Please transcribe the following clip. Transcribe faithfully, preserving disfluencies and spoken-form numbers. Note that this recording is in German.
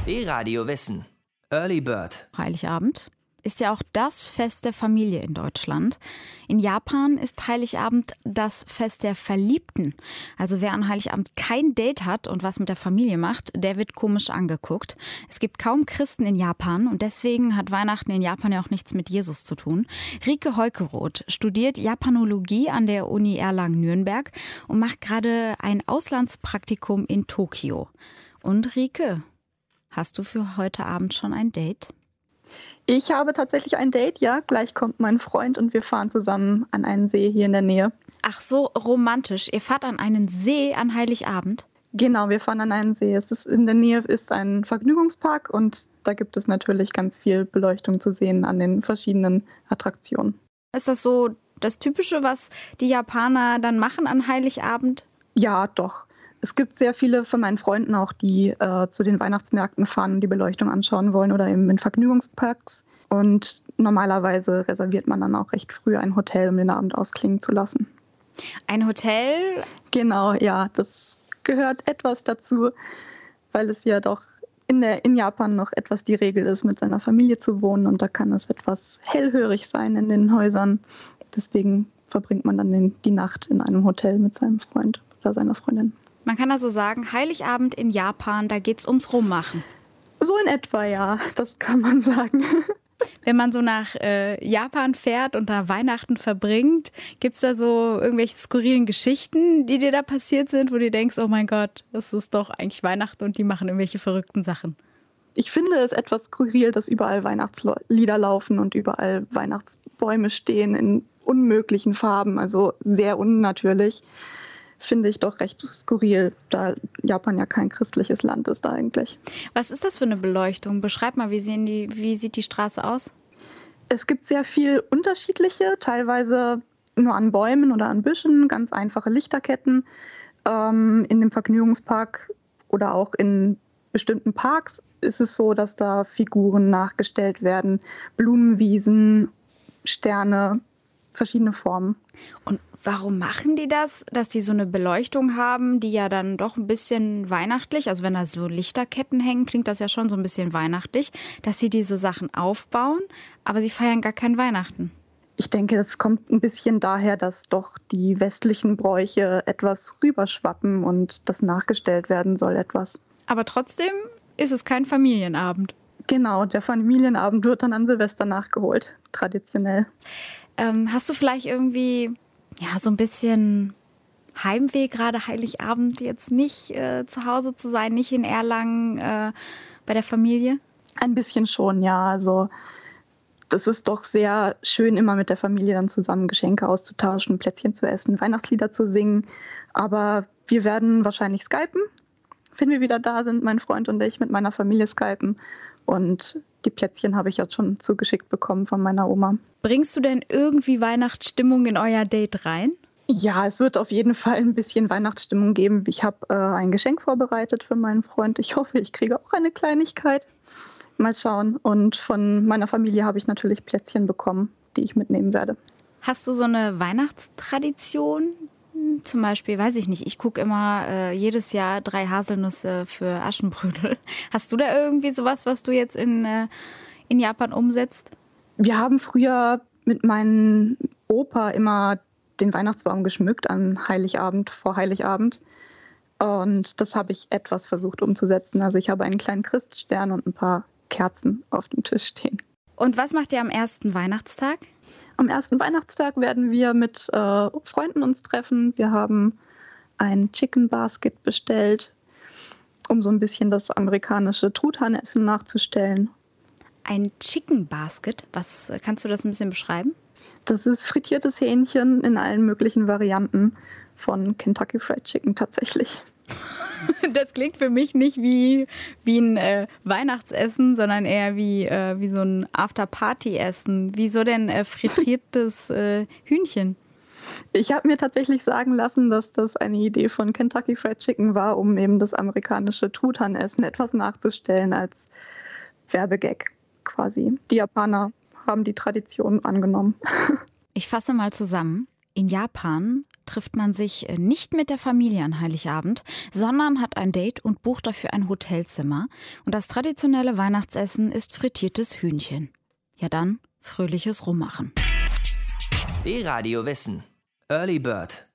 D-Radio Wissen. Early Bird. Heiligabend ist ja auch das Fest der Familie in Deutschland. In Japan ist Heiligabend das Fest der Verliebten. Also wer an Heiligabend kein Date hat und was mit der Familie macht, der wird komisch angeguckt. Es gibt kaum Christen in Japan und deswegen hat Weihnachten in Japan ja auch nichts mit Jesus zu tun. Rike Heukeroth studiert Japanologie an der Uni Erlangen-Nürnberg und macht gerade ein Auslandspraktikum in Tokio. Und Rike, hast du für heute Abend schon ein Date? Ich habe tatsächlich ein Date, ja. Gleich kommt mein Freund und wir fahren zusammen an einen See hier in der Nähe. Ach so, romantisch. Ihr fahrt an einen See an Heiligabend? Genau, wir fahren an einen See. Es ist in der Nähe ist ein Vergnügungspark und da gibt es natürlich ganz viel Beleuchtung zu sehen an den verschiedenen Attraktionen. Ist das so das Typische, was die Japaner dann machen an Heiligabend? Ja, doch. Es gibt sehr viele von meinen Freunden auch, die äh, zu den Weihnachtsmärkten fahren und die Beleuchtung anschauen wollen oder eben in Vergnügungsparks. Und normalerweise reserviert man dann auch recht früh ein Hotel, um den Abend ausklingen zu lassen. Ein Hotel? Genau, ja, das gehört etwas dazu, weil es ja doch in, der, in Japan noch etwas die Regel ist, mit seiner Familie zu wohnen. Und da kann es etwas hellhörig sein in den Häusern. Deswegen verbringt man dann den, die Nacht in einem Hotel mit seinem Freund oder seiner Freundin. Man kann also sagen, Heiligabend in Japan, da geht's ums Rummachen. So in etwa, ja, das kann man sagen. Wenn man so nach äh, Japan fährt und da Weihnachten verbringt, gibt's da so irgendwelche skurrilen Geschichten, die dir da passiert sind, wo du denkst, oh mein Gott, das ist doch eigentlich Weihnachten und die machen irgendwelche verrückten Sachen? Ich finde es etwas skurril, dass überall Weihnachtslieder laufen und überall Weihnachtsbäume stehen in unmöglichen Farben, also sehr unnatürlich. Finde ich doch recht skurril, da Japan ja kein christliches Land ist eigentlich. Was ist das für eine Beleuchtung? Beschreib mal, wie, sehen die, wie sieht die Straße aus? Es gibt sehr viel unterschiedliche, teilweise nur an Bäumen oder an Büschen, ganz einfache Lichterketten. Ähm, in dem Vergnügungspark oder auch in bestimmten Parks ist es so, dass da Figuren nachgestellt werden, Blumenwiesen, Sterne, verschiedene Formen. Und warum machen die das, dass die so eine Beleuchtung haben, die ja dann doch ein bisschen weihnachtlich, also wenn da so Lichterketten hängen, klingt das ja schon so ein bisschen weihnachtlich, dass sie diese Sachen aufbauen, aber sie feiern gar kein Weihnachten? Ich denke, das kommt ein bisschen daher, dass doch die westlichen Bräuche etwas rüberschwappen und das nachgestellt werden soll etwas. Aber trotzdem ist es kein Familienabend. Genau, der Familienabend wird dann an Silvester nachgeholt, traditionell. Ähm, hast du vielleicht irgendwie ja so ein bisschen Heimweh, gerade Heiligabend jetzt nicht äh, zu Hause zu sein, nicht in Erlangen äh, bei der Familie? Ein bisschen schon, ja. Also das ist doch sehr schön, immer mit der Familie dann zusammen Geschenke auszutauschen, Plätzchen zu essen, Weihnachtslieder zu singen. Aber wir werden wahrscheinlich skypen, wenn wir wieder da sind, mein Freund und ich mit meiner Familie skypen. Und die Plätzchen habe ich jetzt schon zugeschickt bekommen von meiner Oma. Bringst du denn irgendwie Weihnachtsstimmung in euer Date rein? Ja, es wird auf jeden Fall ein bisschen Weihnachtsstimmung geben. Ich habe äh, ein Geschenk vorbereitet für meinen Freund. Ich hoffe, ich kriege auch eine Kleinigkeit. Mal schauen. Und von meiner Familie habe ich natürlich Plätzchen bekommen, die ich mitnehmen werde. Hast du so eine Weihnachtstradition? Zum Beispiel, weiß ich nicht, ich gucke immer äh, jedes Jahr drei Haselnüsse für Aschenbrödel. Hast du da irgendwie sowas, was du jetzt in, äh, in Japan umsetzt? Wir haben früher mit meinem Opa immer den Weihnachtsbaum geschmückt an Heiligabend, vor Heiligabend. Und das habe ich etwas versucht umzusetzen. Also ich habe einen kleinen Christstern und ein paar Kerzen auf dem Tisch stehen. Und was macht ihr am ersten Weihnachtstag? Am ersten Weihnachtstag werden wir mit äh, Freunden uns treffen. Wir haben ein Chicken Basket bestellt, um so ein bisschen das amerikanische Truthahnessen nachzustellen. Ein Chicken Basket? Was, kannst du das ein bisschen beschreiben? Das ist frittiertes Hähnchen in allen möglichen Varianten von Kentucky Fried Chicken tatsächlich. Das klingt für mich nicht wie, wie ein äh, Weihnachtsessen, sondern eher wie, äh, wie so ein After-Party-Essen. Wieso denn äh, frittiertes äh, Hühnchen? Ich habe mir tatsächlich sagen lassen, dass das eine Idee von Kentucky Fried Chicken war, um eben das amerikanische Truthahnessen etwas nachzustellen als Werbegag quasi. Die Japaner haben die Tradition angenommen. Ich fasse mal zusammen. In Japan trifft man sich nicht mit der Familie an Heiligabend, sondern hat ein Date und bucht dafür ein Hotelzimmer. Und das traditionelle Weihnachtsessen ist frittiertes Hühnchen. Ja dann, fröhliches Rummachen. D-Radio Wissen. Early Bird.